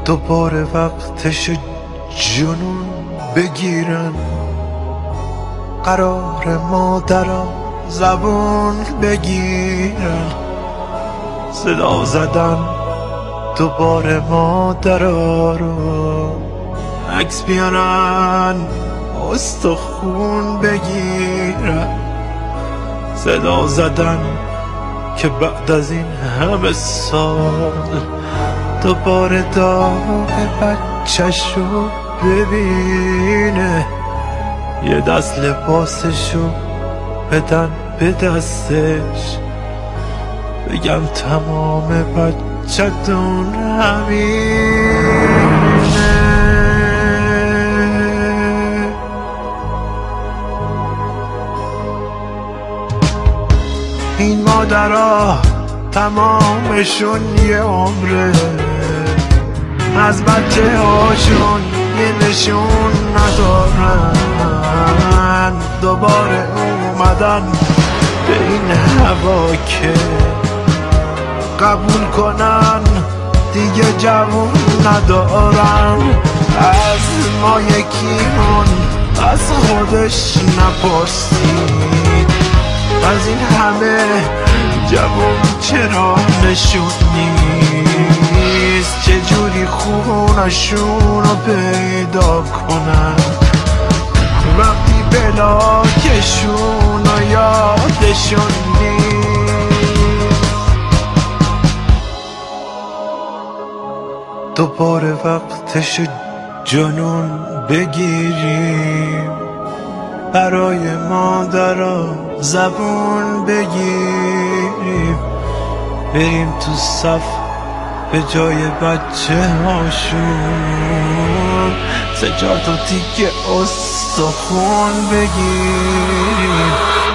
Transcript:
دوباره وقتش جنون بگیرن، قرار مادرها زبون بگیرن، صدا زدن دوباره مادرها رو، عکس بیارن استخون بگیرن، صدا زدن که بعد از این همه سال دوباره داغ بچه‌شو ببینه، یه دست لباسشو بدن به دستش، بگم تمام بچه‌تون همینه. این مادرها تمامشون یه عمره، از بچه هاشون یه نشون ندارن، دوباره اومدن به این هوا که قبول کنن دیگه جوون ندارن. از ما یکیمون از خودش نپرسید، از این همه جوون چرا نشون نیست، چجوری خونشون رو پیدا کنن وقتی بلاکشون رو یادشون نیست. دوباره وقتش جنون بگیریم، برای مادرها زبون بگیریم، بریم تو صف به جای بچه هاشون سجاد و تیکه استخون بگیریم.